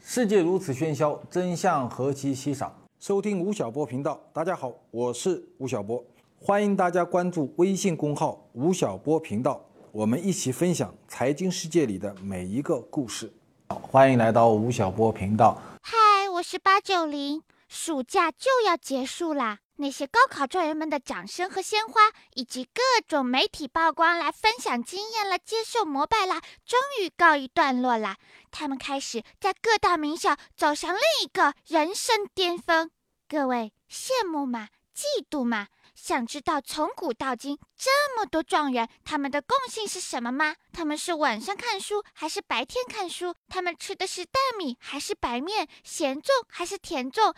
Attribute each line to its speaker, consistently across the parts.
Speaker 1: 世界如此喧嚣，真相何其稀少。收听吴晓波频道，大家好，我是吴晓波，欢迎大家关注微信公号吴晓波频道，我们一起分享财经世界里的每一个故事。欢迎来到吴晓波频道。
Speaker 2: 嗨，我是890，暑假就要结束啦。那些高考状元们的掌声和鲜花，以及各种媒体曝光来分享经验啦、接受膜拜啦，终于告一段落啦。他们开始在各大名校走上另一个人生巅峰。各位羡慕吗？嫉妒吗？想知道从古到今这么多状元，他们的共性是什么吗？他们是晚上看书还是白天看书？他们吃的是大米还是白面？咸重还是甜重？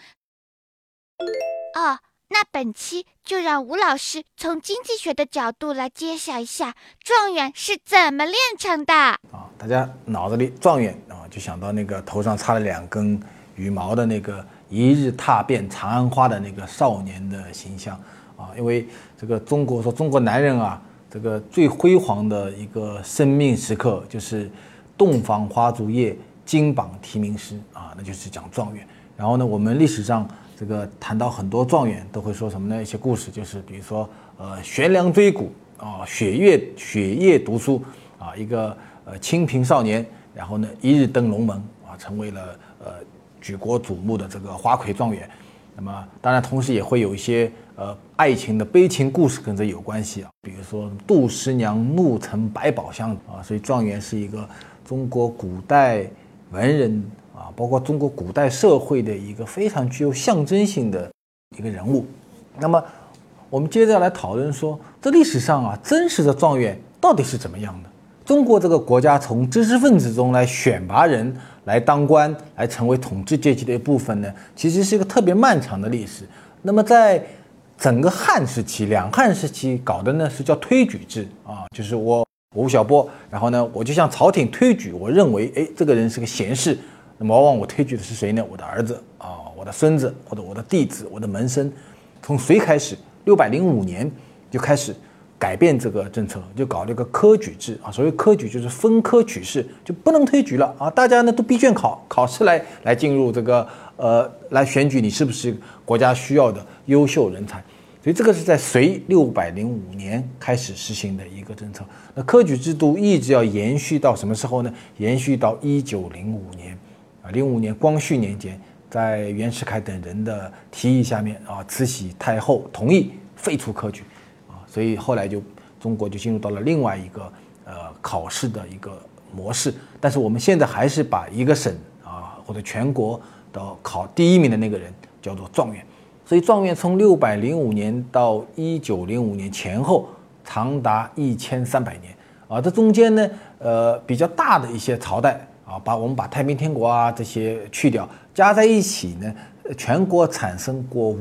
Speaker 2: 那本期就让吴老师从经济学的角度来揭晓一下状元是怎么炼成的。
Speaker 1: 大家脑子里状元就想到那个头上插了2根羽毛的那个一日踏遍长安花的那个少年的形象因为这个中国男人这个最辉煌的一个生命时刻就是洞房花烛夜，金榜题名时那就是讲状元。然后呢，我们历史上这个谈到很多状元都会说什么呢？一些故事就是比如说悬梁锥谷雪夜读书一个清贫少年，然后呢一日登龙门成为了举国瞩目的这个花魁状元。那么当然同时也会有一些爱情的悲情故事跟这有关系比如说杜十娘怒沉百宝箱所以状元是一个中国古代文人包括中国古代社会的一个非常具有象征性的一个人物。那么我们接着来讨论说，这历史上真实的状元到底是怎么样的？中国这个国家从知识分子中来选拔人来当官，来成为统治阶级的一部分呢，其实是一个特别漫长的历史。那么在整个汉时期、两汉时期搞的呢是叫推举制就是我吴晓波，然后呢我就向朝廷推举，我认为这个人是个贤士，那么往往我推举的是谁呢？我的儿子我的孙子，或者我的弟子，我的门生。从隋开始，605年就开始改变这个政策，就搞了一个科举制所谓科举就是分科取士，就不能推举了大家呢都闭卷考试来进入这个来选举你是不是国家需要的优秀人才。所以这个是在隋605年开始实行的一个政策。那科举制度一直要延续到什么时候呢？延续到1905年05年光绪年间，在袁世凯等人的提议下面慈禧太后同意废除科举所以后来中国就进入到了另外一个考试的一个模式。但是我们现在还是把一个省或者全国的考第1名的那个人叫做状元。所以状元从605年到1905年前后长达1300年这中间呢比较大的一些朝代我们把太平天国这些去掉，加在一起呢全国产生过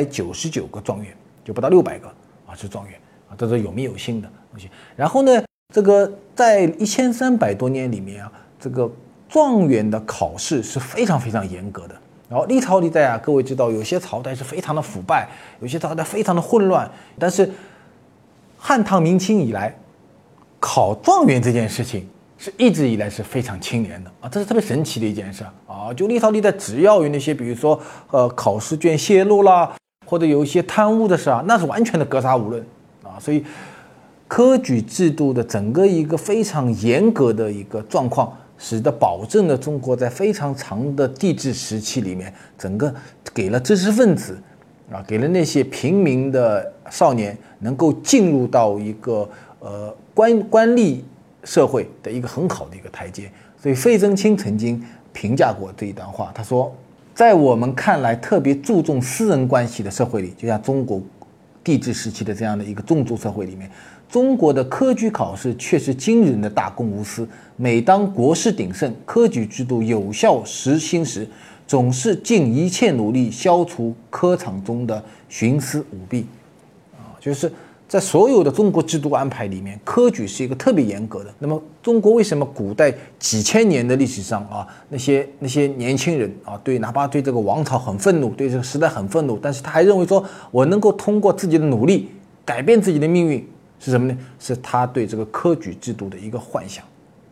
Speaker 1: 599个状元，就不到600个是状元这是有名有姓的东西。然后呢这个在1300多年里面这个状元的考试是非常非常严格的。然后历朝历代各位知道有些朝代是非常的腐败，有些朝代非常的混乱，但是汉唐明清以来考状元这件事情是一直以来是非常清廉的这是特别神奇的一件事就历朝历代只要有那些比如说考试卷泄露啦，或者有一些贪污的事那是完全的格杀无论所以科举制度的整个一个非常严格的一个状况，使得保证了中国在非常长的帝制时期里面，整个给了知识分子给了那些平民的少年能够进入到一个官吏社会的一个很好的一个台阶。所以费正清曾经评价过这一段话，他说，在我们看来特别注重私人关系的社会里，就像中国帝制时期的这样的一个宗族社会里面，中国的科举考试却是惊人的大公无私。每当国势鼎盛，科举制度有效实行时，总是尽一切努力消除科场中的徇私舞弊就是在所有的中国制度安排里面，科举是一个特别严格的。那么中国为什么古代几千年的历史上那些年轻人哪怕对这个王朝很愤怒，对这个时代很愤怒，但是他还认为说我能够通过自己的努力改变自己的命运，是什么呢？是他对这个科举制度的一个幻想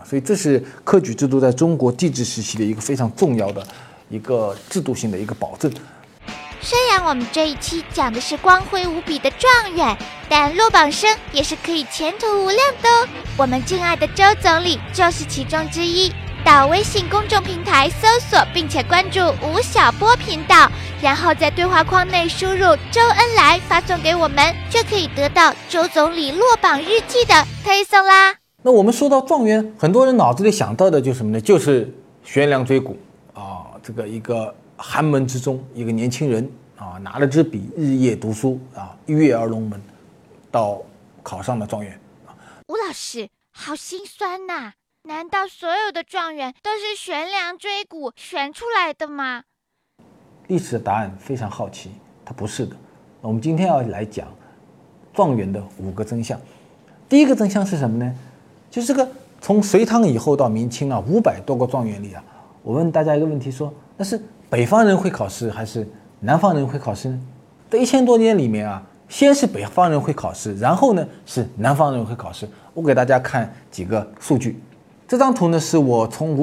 Speaker 1: 所以这是科举制度在中国帝制时期的一个非常重要的一个制度性的一个保证。
Speaker 2: 虽然我们这一期讲的是光辉无比的状元，但落榜生也是可以前途无量的哦。我们敬爱的周总理就是其中之一。到微信公众平台搜索并且关注吴晓波频道，然后在对话框内输入周恩来发送给我们，就可以得到周总理落榜日记的推送啦。
Speaker 1: 那我们说到状元，很多人脑子里想到的就是什么呢？就是悬梁追谷啊，这个一个寒门之中一个年轻人啊，拿了支笔日夜读书啊，一跃而龙门，到考上了状元。
Speaker 2: 吴老师，好心酸呐！难道所有的状元都是悬梁追谷选出来的吗？
Speaker 1: 历史的答案非常好奇，它不是的。我们今天要来讲状元的5个真相。第一个真相是什么呢？就是这个从隋唐以后到明清啊，500多个状元里啊，我问大家一个问题说，那是北方人会考试还是南方人会考试呢？这1000多年里面啊，先是北方人会考试，然后呢是南方人会考试。我给大家看几个数据。这张图呢，是我从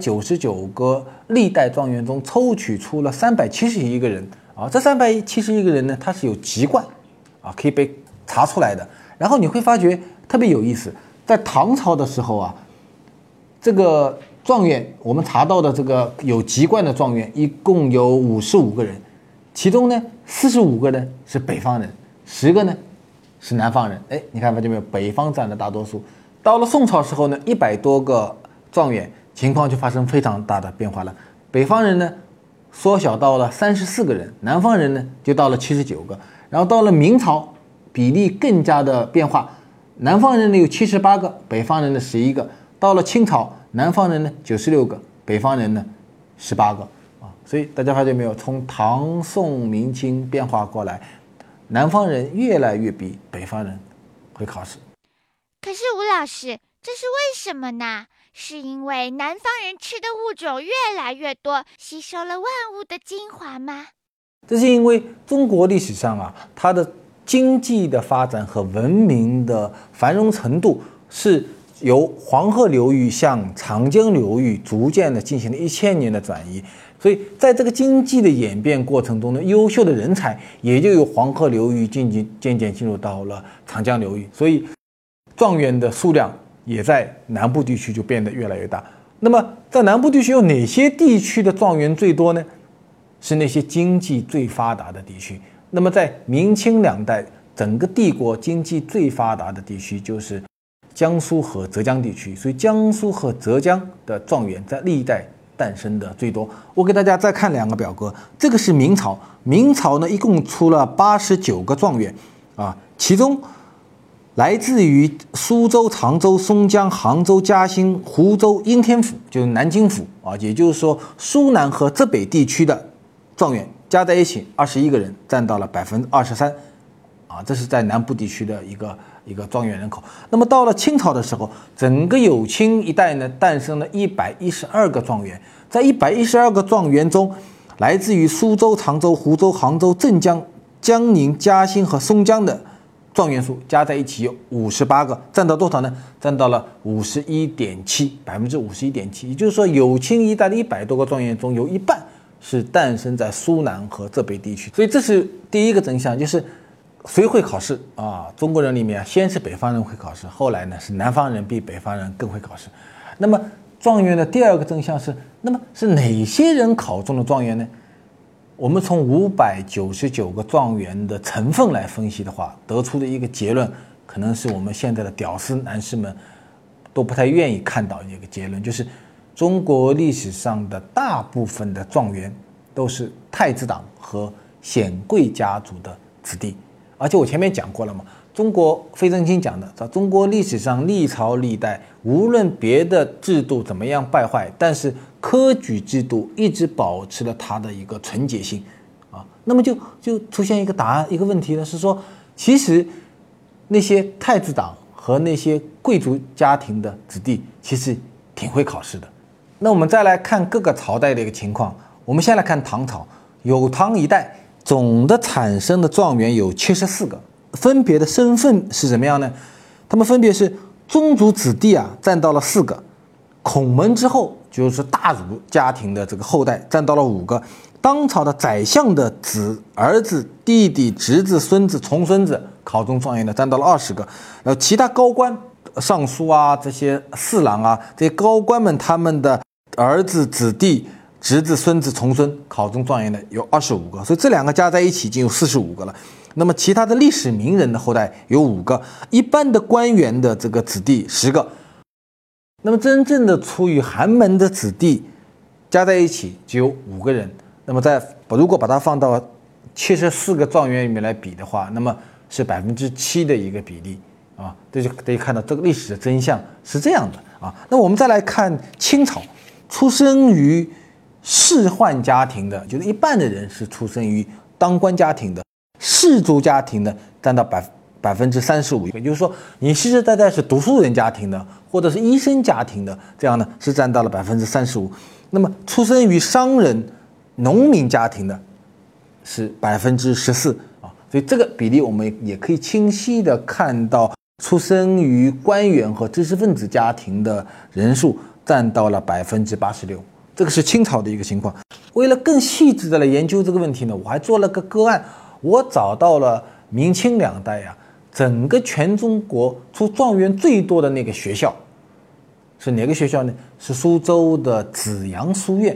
Speaker 1: 599个历代状元中抽取出了371个人啊，这371个人呢，他是有籍贯啊，可以被查出来的。然后你会发觉特别有意思，在唐朝的时候啊，这个状元我们查到的这个有籍贯的状元一共有55个人，其中呢45个呢是北方人，10个呢是南方人。哎，你看发现没有？北方占了大多数。到了宋朝时候呢，100多个状元，情况就发生非常大的变化了。北方人呢缩小到了34个人，南方人呢就到了79个。然后到了明朝，比例更加的变化，南方人呢有78个，北方人呢11个。到了清朝，南方人呢96个，北方人呢18个啊。所以大家发现没有？从唐宋明清变化过来，南方人越来越比北方人会考试。
Speaker 2: 可是吴老师，这是为什么呢？是因为南方人吃的物种越来越多，吸收了万物的精华吗？
Speaker 1: 这是因为中国历史上啊，它的经济的发展和文明的繁荣程度是由黄河流域向长江流域逐渐的进行了1000年的转移，所以在这个经济的演变过程中呢，优秀的人才也就由黄河流域渐渐进入到了长江流域，所以状元的数量也在南部地区就变得越来越大。那么在南部地区有哪些地区的状元最多呢？是那些经济最发达的地区。那么在明清2代，整个帝国经济最发达的地区就是江苏和浙江地区，所以江苏和浙江的状元在历代诞生的最多。我给大家再看2个表格，这个是明朝，明朝呢一共出了89个状元啊，其中来自于苏州、常州、松江、杭州、嘉兴、湖州、应天府，就是南京府啊，也就是说苏南和浙北地区的状元加在一起21个人，占到了23%啊，这是在南部地区的一个状元人口。那么到了清朝的时候，整个有清一带呢诞生了112个状元，在112个状元中，来自于苏州、常州、湖州、杭州、镇江、江宁、嘉兴和松江的状元数加在一起有58个，占到多少呢？占到了51.7%，51.7%。也就是说，有清一带的100多个状元中有一半是诞生在苏南和浙北地区。所以这是第一个真相，就是谁会考试啊？中国人里面先是北方人会考试，后来呢是南方人比北方人更会考试。那么状元的第2个真相是，那么是哪些人考中了状元呢？我们从599个状元的成分来分析的话，得出的一个结论，可能是我们现在的屌丝男士们都不太愿意看到的一个结论，就是中国历史上的大部分的状元都是太子党和显贵家族的子弟。而且我前面讲过了嘛，中国费正清讲的，中国历史上历朝历代，无论别的制度怎么样败坏，但是科举制度一直保持了它的一个纯洁性啊。那么就出现一个答案，一个问题呢，是说其实那些太子党和那些贵族家庭的子弟其实挺会考试的。那我们再来看各个朝代的一个情况，我们先来看唐朝，有唐一代总的产生的状元有74个，分别的身份是怎么样呢？他们分别是宗族子弟啊，占到了4个， 孔门之后就是大儒家庭的这个后代占到了5个，当朝的宰相的儿子、弟弟、侄子、孙子、重孙子考中状元的占到了20个，然后其他高官、尚书啊、这些侍郎啊，这些高官们他们的儿子、子弟、侄子、孙子、重孙考中状元的有25个，所以这2个加在一起已经有45个了。那么其他的历史名人的后代有5个，一般的官员的这个子弟10个。那么真正的出于寒门的子弟加在一起只有5个人。那么如果把它放到74个状元里面来比的话，那么是7%的一个比例啊，这就可以看到这个历史的真相是这样的啊。那我们再来看清朝，出生于仕宦家庭的，就是一半的人是出生于当官家庭的，士族家庭的占到35%，也就是说你世世代代是读书人家庭的，或者是医生家庭的，这样呢是占到了35%。那么出生于商人、农民家庭的是14%啊，所以这个比例我们也可以清晰的看到，出生于官员和知识分子家庭的人数占到了86%。这个是清朝的一个情况。为了更细致的来研究这个问题呢，我还做了个个案，我找到了明清2代啊，整个全中国出状元最多的那个学校是哪个学校呢？是苏州的紫阳书院。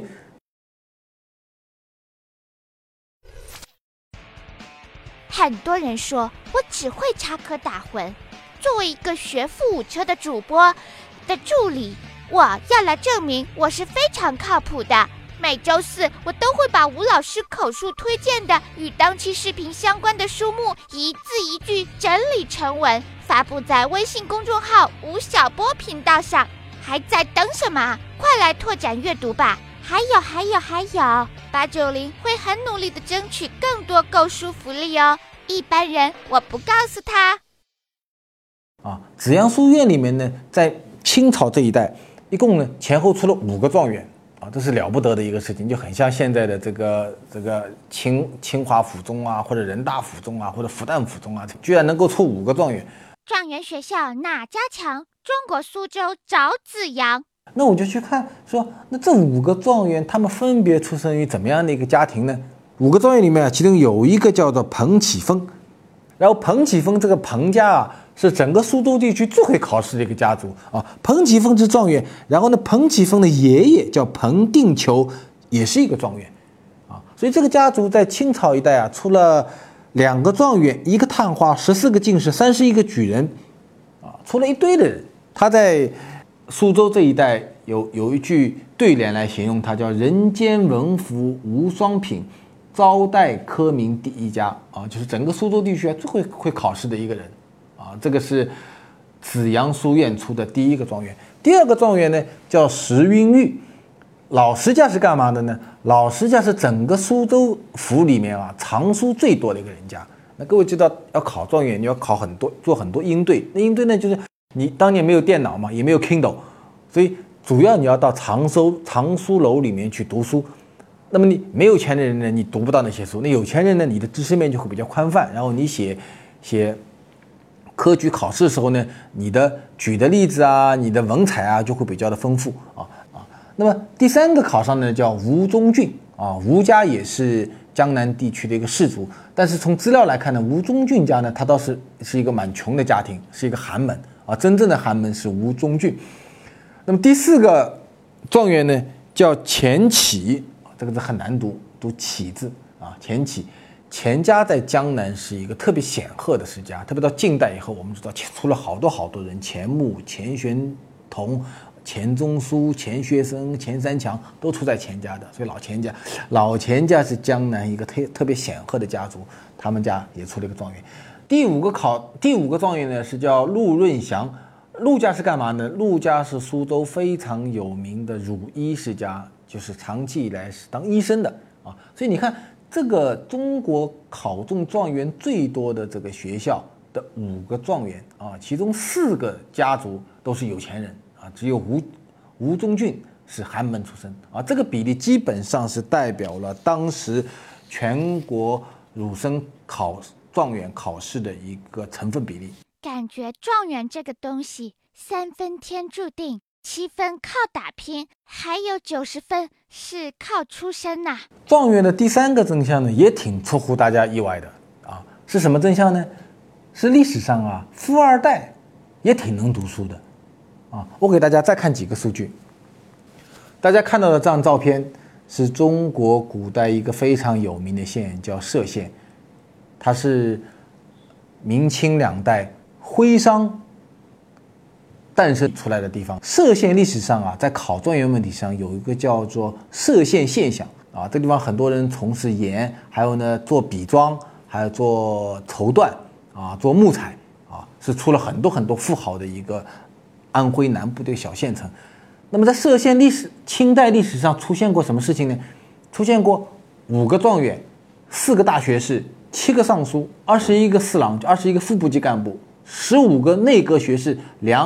Speaker 2: 很多人说我只会插科打诨，作为一个学富五车的主播的助理，我要来证明我是非常靠谱的。每周4我都会把吴老师口述推荐的与当期视频相关的书目一字一句整理成文，发布在微信公众号吴晓波频道上。还在等什么？快来拓展阅读吧！还有，890会很努力的争取更多购书福利哦。一般人我不告诉他。
Speaker 1: 紫阳书院里面呢，在清朝这一代，一共呢前后出了5个状元啊，这是了不得的一个事情，就很像现在的这个清华附中啊，或者人大附中啊，或者复旦附中啊，居然能够出5个状元。
Speaker 2: 状元学校哪家强？中国苏州找紫阳。
Speaker 1: 那我就去看说，那这5个状元他们分别出生于怎么样的一个家庭呢？5个状元里面其中有一个叫做彭启丰，然后彭启丰这个彭家啊，是整个苏州地区最会考试的一个家族啊。彭启丰是状元，然后呢，彭启丰的爷爷叫彭定求，也是一个状元啊。所以这个家族在清朝一代啊，出了2个状元，1个探花，14个进士，31个举人啊，出了一堆的人。他在苏州这一带有一句对联来形容他，叫人间文福无双品，招待科名第一家啊，就是整个苏州地区最会考试的一个人啊。这个是紫阳书院出的第1个状元。第2个状元呢叫石云玉，老石家是干嘛的呢？老石家是整个苏州府里面啊藏书最多的一个人家。那各位知道要考状元，你要考很多，做很多应对。那应对呢，就是你当年没有电脑嘛，也没有 Kindle， 所以主要你要到藏书楼里面去读书。那么你没有钱的人呢，你读不到那些书；那有钱人呢，你的知识面就会比较宽泛，然后你写科举考试的时候呢，你的举的例子啊，你的文采啊就会比较的丰富啊。那么第3个考上呢叫吴中俊啊，吴家也是江南地区的一个士族，但是从资料来看呢，吴中俊家呢，他倒是一个蛮穷的家庭，是一个寒门啊，真正的寒门是吴中俊。那么第4个状元呢叫钱起，这个字很难读起字啊，钱起。钱家在江南是一个特别显赫的世家，特别到近代以后，我们知道出了好多人，钱穆、钱玄同、钱钟书、钱学森、钱三强都出在钱家的，所以老钱家是江南一个特别显赫的家族，他们家也出了一个状元。第五个状元呢是叫陆润祥，陆家是干嘛呢？陆家是苏州非常有名的儒医世家，就是长期以来是当医生的啊。所以你看，这个中国考中状元最多的这个学校的5个状元啊，其中4个家族都是有钱人啊，只有吴中俊是寒门出身啊。这个比例基本上是代表了当时全国儒生状元考试的一个成分比例。
Speaker 2: 感觉状元这个东西3分天注定 7分靠打拼，还有90分是靠出身呐。
Speaker 1: 状元的第3个真相呢，也挺出乎大家意外的啊，是什么真相呢？是历史上啊，富二代也挺能读书的啊。我给大家再看几个数据。大家看到的这张照片是中国古代一个非常有名的县，叫歙县，它是明清2代徽商诞生出来的地方。歙县历史上啊，在考状元问题上有一个叫做歙县现象啊，这地方很多人从事盐，还有呢做笔庄，还有做绸缎啊，做木材啊，是出了很多很多富豪的一个安徽南部的小县城。那么在歙县清代历史上出现过什么事情呢？出现过5个状元，4个大学士，7个尚书，21个侍郎，21个副部级干部，15个内阁学士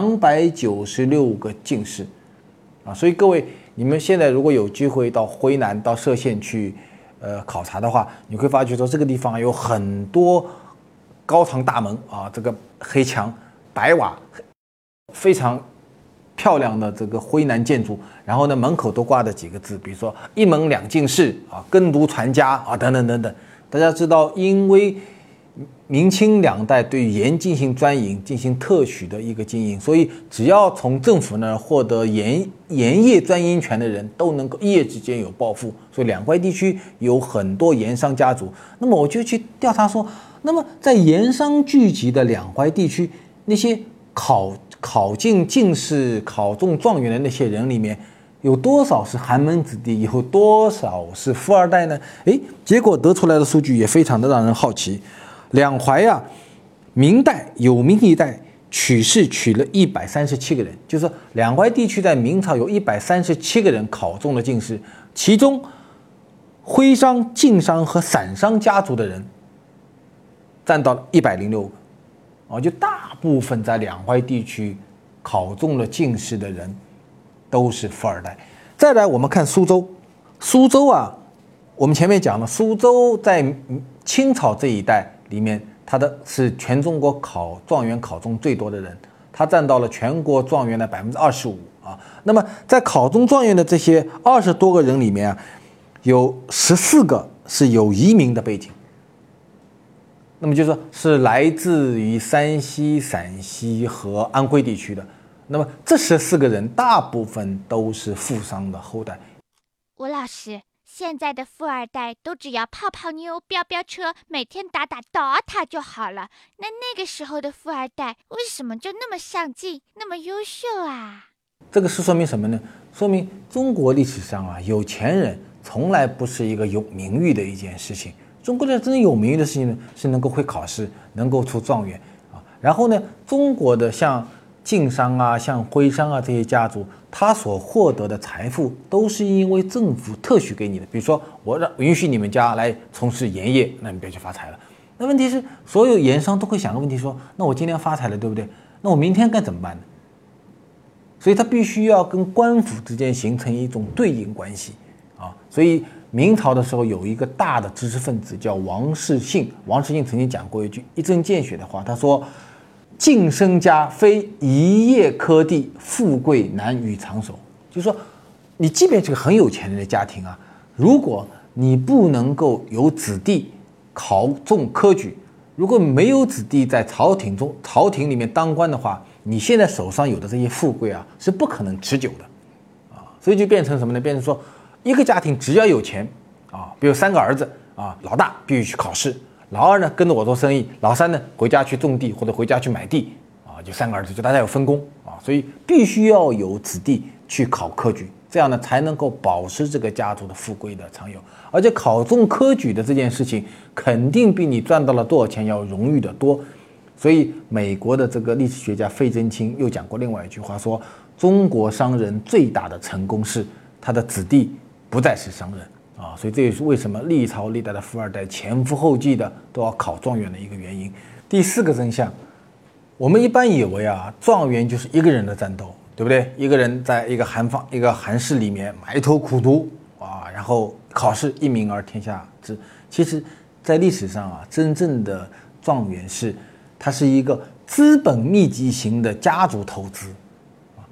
Speaker 1: ，296个进士啊。所以各位，你们现在如果有机会到徽南到歙县去考察的话，你会发觉说这个地方有很多高堂大门啊，这个黑墙白瓦，非常漂亮的这个徽南建筑，然后呢门口都挂着几个字，比如说1门2进士啊，耕读传家啊，等等等等。大家知道，因为明清2代对盐进行专营、进行特许的一个经营，所以只要从政府那儿获得盐业专营权的人，都能够一夜之间有暴富。所以2淮地区有很多盐商家族。那么我就去调查说，那么在盐商聚集的2淮地区，那些考进进士、考中状元的那些人里面，有多少是寒门子弟，有多少是富二代呢？结果得出来的数据也非常的让人好奇。2淮啊，明代有名一代取士取了137个人，就是说2淮地区在明朝有137个人考中了进士，其中徽商、晋商和散商家族的人占到了106个，就大部分在2淮地区考中了进士的人都是富二代。再来我们看苏州，苏州啊，我们前面讲了，苏州在清朝这一代里面，它的是全中国考状元考中最多的人，它占到了全国状元的25%啊。那么在考中状元的这些20多个人里面啊，有14个是有移民的背景，那么就是说是来自于山西、陕西和安徽地区的。那么这14个人大部分都是富商的后代。
Speaker 2: 吴老师，现在的富二代都只要泡泡妞、飙飙车，每天打 DOTA 就好了。那个时候的富二代为什么就那么上进、那么优秀啊？
Speaker 1: 这个是说明什么呢？说明中国历史上啊，有钱人从来不是一个有名誉的一件事情。中国的真正有名誉的事情呢，是能够会考试，能够出状元啊。然后呢，中国的像晋商啊、像徽商啊这些家族，他所获得的财富都是因为政府特许给你的。比如说，我允许你们家来从事盐业，那你别去发财了。那问题是，所有盐商都会想个问题说，那我今天发财了，对不对？那我明天该怎么办呢？所以他必须要跟官府之间形成一种对应关系啊。所以明朝的时候有一个大的知识分子叫王世信，王世信曾经讲过一句一针见血的话，他说：“晋身家非一叶科第，富贵难与长守。”就是说，你即便是个很有钱人的家庭啊，如果你不能够有子弟考中科举，如果没有子弟在朝廷里面当官的话，你现在手上有的这些富贵啊，是不可能持久的啊。所以就变成什么呢？变成说，一个家庭只要有钱啊，比如3个儿子啊，老大必须去考试，老2呢跟着我做生意，老3呢回家去种地或者回家去买地啊，就3个儿子就大家有分工啊，所以必须要有子弟去考科举，这样呢才能够保持这个家族的富贵的长有。而且考中科举的这件事情，肯定比你赚到了多少钱要荣誉的多。所以美国的这个历史学家费正清又讲过另外一句话，说中国商人最大的成功是他的子弟不再是商人啊。所以这也是为什么历朝历代的富二代前赴后继的都要考状元的一个原因。第4个真相，我们一般以为啊，状元就是一个人的战斗，对不对？一个人在一个寒室里面埋头苦读啊，然后考试一鸣而天下知。其实在历史上啊，真正的状元它是一个资本密集型的家族投资，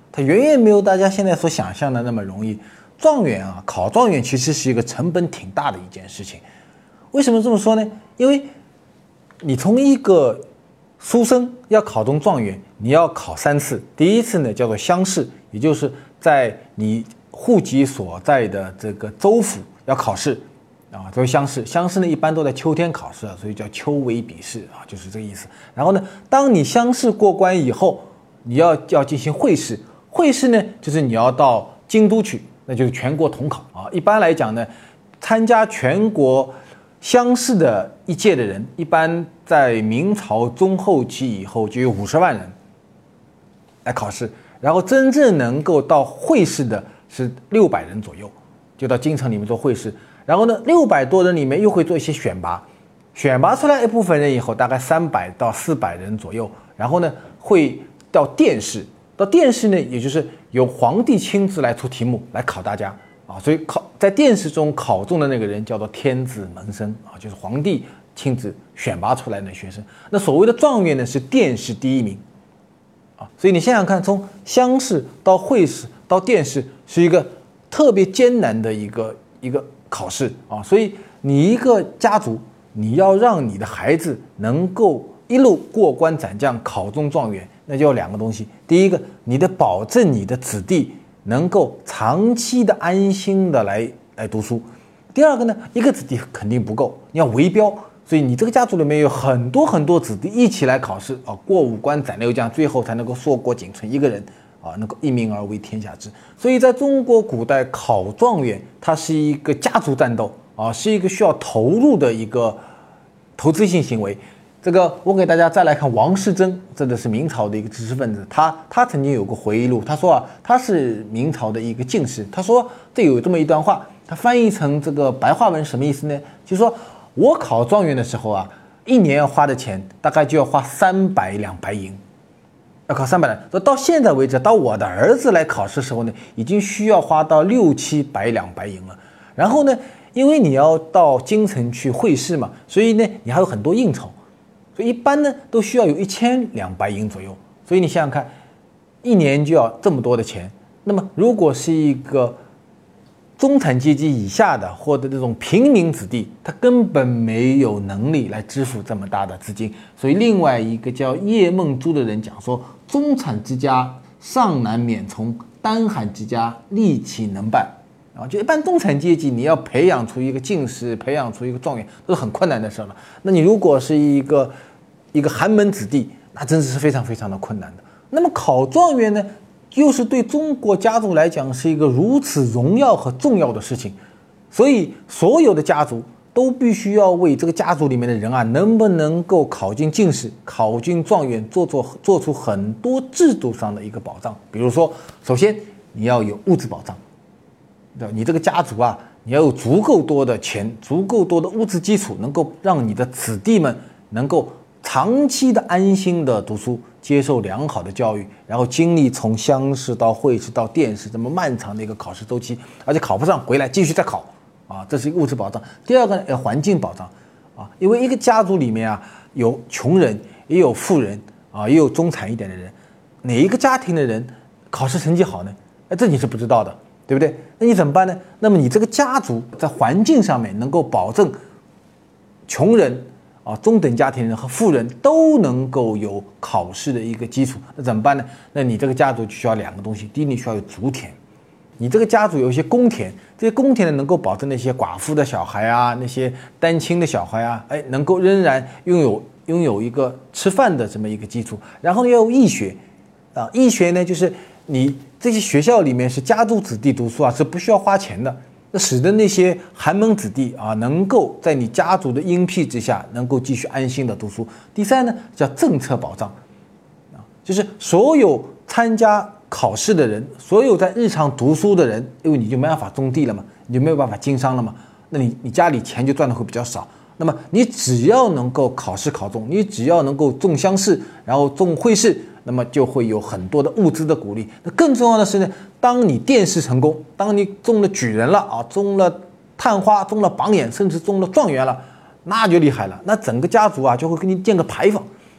Speaker 1: 它远远没有大家现在所想象的那么容易。状元啊，考状元其实是一个成本挺大的一件事情。为什么这么说呢？因为你从一个书生要考中状元，你要考3次。第一次呢叫做乡试，也就是在你户籍所在的这个州府要考试啊，这为乡试。乡试呢一般都在秋天考试，所以叫秋闱笔试啊，就是这个意思。然后呢，当你乡试过关以后，你要进行会试。会试呢就是你要到京都去，那就是全国统考啊。一般来讲呢，参加全国乡试的一届的人，一般在明朝中后期以后就有50万人来考试，然后真正能够到会试的是600人左右，就到京城里面做会试。然后呢，600多人里面又会做一些选拔，选拔出来一部分人以后，大概300到400人左右，然后呢会到殿试。到殿试呢，也就是由皇帝亲自来出题目来考大家啊，所以在殿试中考中的那个人叫做天子门生啊，就是皇帝亲自选拔出来的学生。那所谓的状元呢，是殿试第1名啊，所以你想想看，从乡试到会试到殿试，是一个特别艰难的一个考试啊。所以你一个家族，你要让你的孩子能够一路过关斩将，考中状元，那就要2个东西。第一个，你得保证你的子弟能够长期的安心的来读书。第二个呢，一个子弟肯定不够，你要围标，所以你这个家族里面有很多子弟一起来考试啊，过5关斩6将，最后才能够硕果仅存一个人啊，能够一命而为天下知。所以在中国古代考状元，它是一个家族战斗啊，是一个需要投入的一个投资性行为。这个我给大家再来看王士祯，真的是明朝的一个知识分子。他曾经有过回忆录，他说啊，他是明朝的一个进士。他说这有这么一段话，他翻译成这个白话文什么意思呢？就是说我考状元的时候啊，1年要花的钱大概就要花300两白银，要考300两。到现在为止，到我的儿子来考试的时候呢，已经需要花到600-700两白银了。然后呢，因为你要到京城去会试嘛，所以呢你还有很多应酬。所以一般呢都需要有1000两白银左右，所以你想想看，1年就要这么多的钱。那么如果是一个中产阶级以下的或者这种平民子弟，他根本没有能力来支付这么大的资金。所以另外一个叫叶梦珠的人讲说，中产之家尚难免从，单寒之家力其能办啊，就一般中产阶级，你要培养出一个进士，培养出一个状元，都是很困难的事了。那你如果是一个寒门子弟，那真是非常非常的困难的。那么考状元呢，又是对中国家族来讲是一个如此荣耀和重要的事情，所以所有的家族都必须要为这个家族里面的人啊，能不能够考进进士、考进状元，做出很多制度上的一个保障。比如说，首先你要有物质保障，你这个家族啊，你要有足够多的钱，足够多的物质基础，能够让你的子弟们能够长期的安心的读书，接受良好的教育，然后经历从乡试到会试到殿试这么漫长的一个考试周期，而且考不上回来继续再考啊，这是一个物质保障。第二个呢，环境保障啊，因为一个家族里面啊，有穷人，也有富人啊，也有中产一点的人，哪一个家庭的人考试成绩好呢？这你是不知道的，对不对？那你怎么办呢？那么你这个家族在环境上面能够保证穷人啊、中等家庭人和富人都能够有考试的一个基础，那怎么办呢？那你这个家族就需要2个东西。第一，你需要有足田，你这个家族有一些公田，这些公田呢能够保证那些寡妇的小孩啊，那些单亲的小孩啊，能够仍然拥有一个吃饭的这么一个基础。然后要有义学啊，义学呢就是你这些学校里面是家族子弟读书啊，是不需要花钱的。那使得那些寒门子弟啊，能够在你家族的荫庇之下，能够继续安心的读书。第三呢，叫政策保障，就是所有参加考试的人，所有在日常读书的人，因为你就没办法种地了嘛，你就没有办法经商了嘛，那你家里钱就赚的会比较少。那么你只要能够考试考中，你只要能够中乡试，然后中会试，那么就会有很多的物资的鼓励。那更重要的是呢，当你殿试成功，当你中了举人了啊，中了探花，中了榜眼，甚至中了状元了，那就厉害了。那整个家族啊就会给你建个牌坊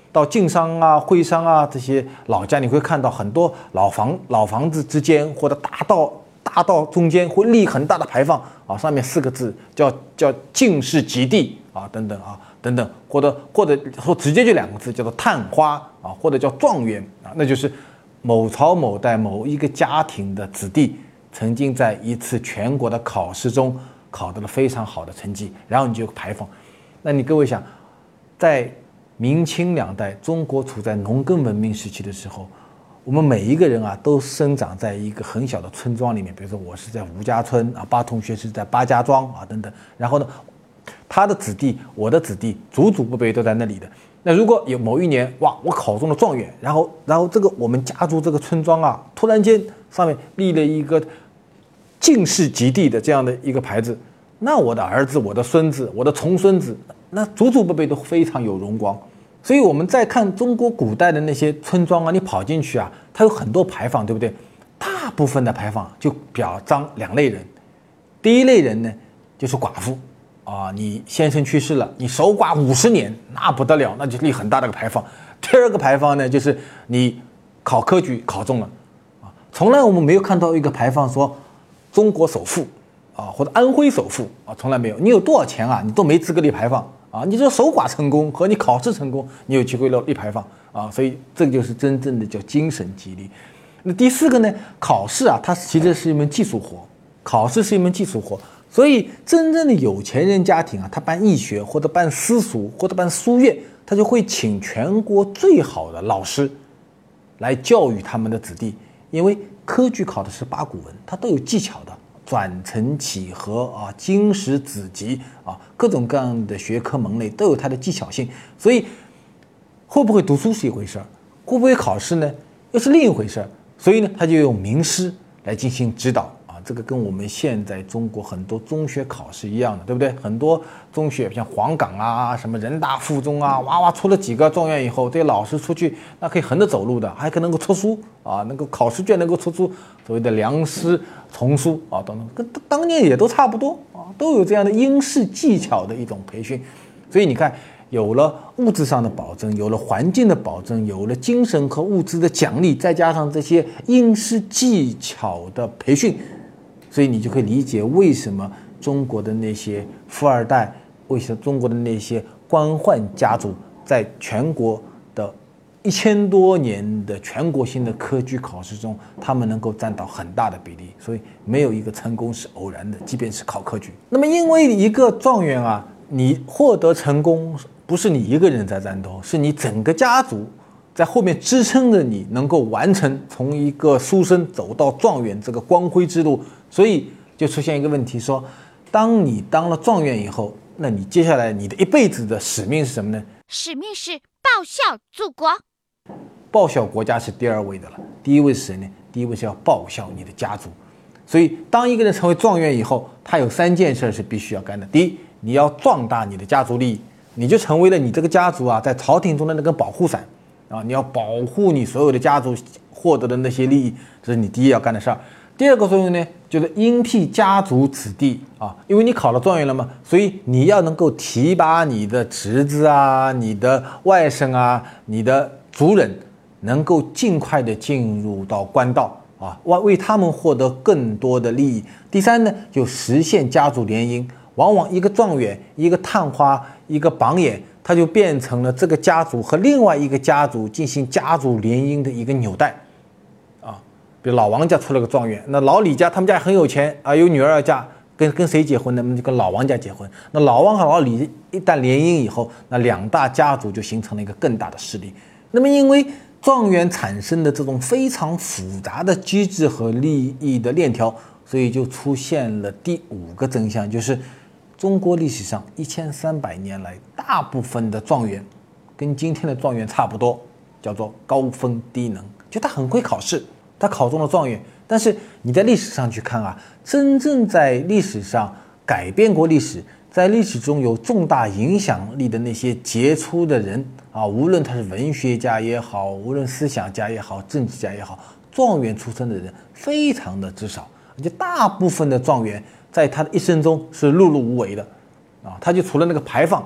Speaker 1: 到晋商啊、会商啊这些老家，你会看到很多老房子之间或者大道中间会立很大的牌坊啊，上面4个字叫进士及第啊，等等，或者说直接就2个字叫做探花啊，或者叫状元啊，那就是某朝某代某一个家庭的子弟曾经在一次全国的考试中考得了非常好的成绩，然后你就有牌坊。那你各位想，在明清2代中国处在农耕文明时期的时候，我们每一个人啊都生长在一个很小的村庄里面，比如说我是在吴家村啊，巴同学是在巴家庄啊等等，然后呢他的子弟我的子弟祖祖辈辈都在那里的。那如果有某一年哇我考中了状元，然后这个我们家族这个村庄啊突然间上面立了一个进士及第的这样的一个牌子，那我的儿子我的孙子我的重孙子那祖祖辈辈都非常有荣光。所以我们再看中国古代的那些村庄啊，你跑进去啊，它有很多牌坊，对不对？大部分的牌坊就表彰2类人。第一类人呢就是寡妇啊，你先生去世了，你守寡50年，那不得了，那就立很大的个牌坊。第二个牌坊呢就是你考科举考中了啊，从来我们没有看到一个牌坊说中国首富啊或者安徽首富啊，从来没有。你有多少钱啊，你都没资格立牌坊啊！你这守寡成功和你考试成功，你有机会立牌坊啊！所以这个就是真正的叫精神激励。那第4个呢，考试啊，它其实是一门技术活，考试是一门技术活。所以真正的有钱人家庭啊，他办义学或者办私塾或者办书院，他就会请全国最好的老师来教育他们的子弟，因为科举考的是八股文，它都有技巧的。转承起合啊，经史子集啊，各种各样的学科门类都有它的技巧性，所以会不会读书是一回事儿，会不会考试呢又是另一回事儿。所以呢，他就用名师来进行指导啊，这个跟我们现在中国很多中学考试一样的，对不对？很多中学像黄冈啊、什么人大附中啊，哇出了几个状元以后，这些老师出去那可以横着走路的，还可能够出书啊，能够考试卷能够出书，所谓的良师从书啊等等，跟当年也都差不多啊，都有这样的应试技巧的一种培训。所以你看，有了物质上的保证，有了环境的保证，有了精神和物质的奖励，再加上这些应试技巧的培训，所以你就可以理解为什么中国的那些富二代，为什么中国的那些官宦家族在全国的1000多年的全国性的科举考试中，他们能够占到很大的比例。所以没有一个成功是偶然的，即便是考科举。那么因为一个状元啊，你获得成功不是你一个人在战斗，是你整个家族在后面支撑着你能够完成从一个书生走到状元这个光辉之路。所以就出现一个问题，说当你当了状元以后，那你接下来你的一辈子的使命是什么呢？
Speaker 2: 使命是报效祖国。
Speaker 1: 报效国家是第2位的了，第1位是谁呢？第1位是要报效你的家族。所以当一个人成为状元以后，他有3件事是必须要干的。第一，你要壮大你的家族利益，你就成为了你这个家族啊在朝廷中的那根保护伞啊，你要保护你所有的家族获得的那些利益，这是你第一要干的事儿。第2个作用呢，就是应替家族子弟啊，因为你考了状元了嘛，所以你要能够提拔你的侄子啊、你的外甥啊、你的族人，能够尽快的进入到官道啊，为他们获得更多的利益。第3呢，就实现家族联姻。往往一个状元、一个探花、一个榜眼，他就变成了这个家族和另外一个家族进行家族联姻的一个纽带啊。比如老王家出了个状元，那老李家他们家很有钱啊，有女儿要嫁，跟谁结婚呢？就跟老王家结婚。那老王和老李一旦联姻以后，那2大家族就形成了一个更大的势力。那么因为状元产生的这种非常复杂的机制和利益的链条，所以就出现了第5个真相，就是中国历史上1300年来，大部分的状元跟今天的状元差不多，叫做高分低能，就他很会考试，他考中了状元。但是你在历史上去看啊，真正在历史上改变过历史，在历史中有重大影响力的那些杰出的人啊，无论他是文学家也好，无论思想家也好，政治家也好，状元出身的人非常的之少，而且大部分的状元在他的一生中是碌碌无为的啊，他就除了那个牌坊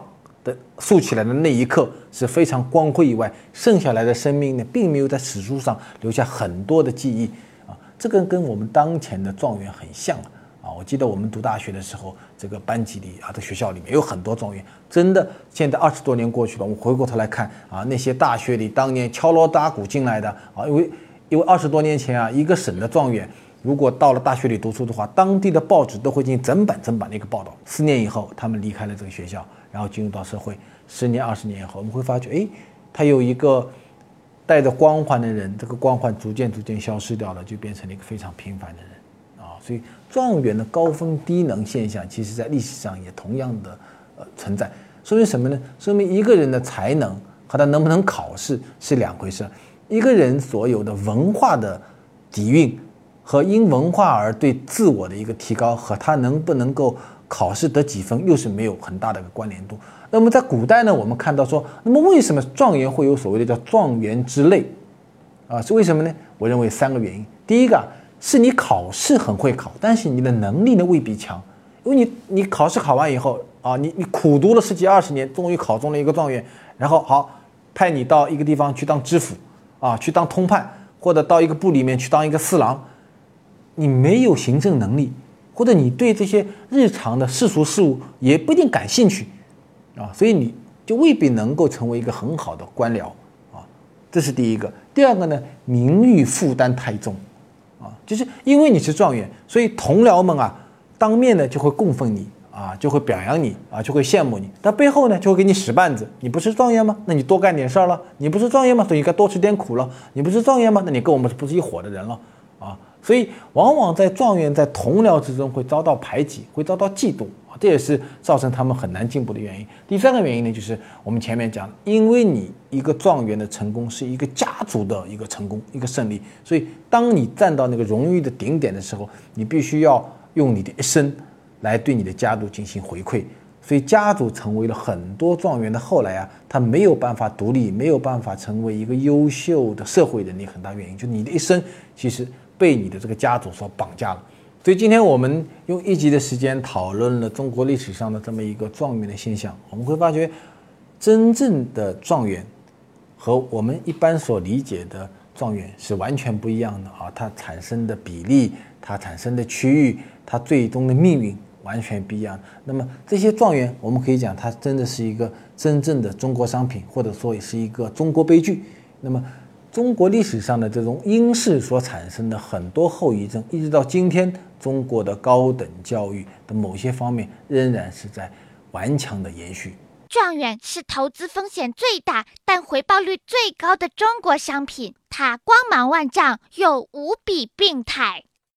Speaker 1: 的竖起来的那一刻是非常光辉以外，剩下来的生命呢，并没有在史书上留下很多的记忆啊。这个跟我们当前的状元很像啊。我记得我们读大学的时候，这个班级里啊，这学校里面有很多状元，真的，现在20多年过去了，我们回过头来看啊，那些大学里当年敲锣打鼓进来的啊，因为20多年前啊，一个省的状元如果到了大学里读书的话，当地的报纸都会进行整版的一个报道。4年以后，他们离开了这个学校，然后进入到社会。10年、20年以后，我们会发觉，哎，他有一个带着光环的人，这个光环逐渐消失掉了，就变成了一个非常平凡的人啊。所以，状元的高分低能现象，其实在历史上也同样的存在。说明什么呢？说明一个人的才能和他能不能考试是两回事。一个人所有的文化的底蕴和因文化而对自我的一个提高，和他能不能够考试得几分，又是没有很大的一个关联度。那么在古代呢，我们看到说，那么为什么状元会有所谓的叫状元之类啊？是为什么呢？我认为3个原因。第一个是你考试很会考，但是你的能力呢未必强，因为你考试考完以后啊，你苦读了10几20年，终于考中了一个状元，然后好派你到一个地方去当知府啊，去当通判，或者到一个部里面去当一个侍郎，你没有行政能力，或者你对这些日常的世俗事务也不一定感兴趣啊，所以你就未必能够成为一个很好的官僚啊，这是第一个。第二个呢，名誉负担太重啊，就是因为你是状元，所以同僚们啊，当面呢就会供奉你啊，就会表扬你啊，就会羡慕你，但背后呢就会给你使绊子。你不是状元吗？那你多干点事儿了。你不是状元吗？所以应该多吃点苦了。你不是状元吗？那你跟我们不是一伙的人了啊。所以往往在状元在同僚之中会遭到排挤，会遭到嫉妒啊，这也是造成他们很难进步的原因。第3个原因呢，就是我们前面讲，因为你一个状元的成功是一个家族的一个成功，一个胜利，所以当你站到那个荣誉的顶点的时候，你必须要用你的一生来对你的家族进行回馈。所以家族成为了很多状元的后来啊，他没有办法独立，没有办法成为一个优秀的社会人的一个很大原因，就是你的一生其实被你的这个家族所绑架了。所以今天我们用1集的时间讨论了中国历史上的这么一个状元的现象，我们会发觉真正的状元和我们一般所理解的状元是完全不一样的啊，它产生的比例，它产生的区域，它最终的命运完全不一样。那么这些状元，我们可以讲它真的是一个真正的中国商品，或者说也是一个中国悲剧。那么中国历史上的这种因势所产生的很多后遗症，一直到今天，中国的高等教育的某些方面仍然是在顽强的延续。
Speaker 2: 状元是投资风险最大但回报率最高的中国商品，它光芒万丈又无比病态。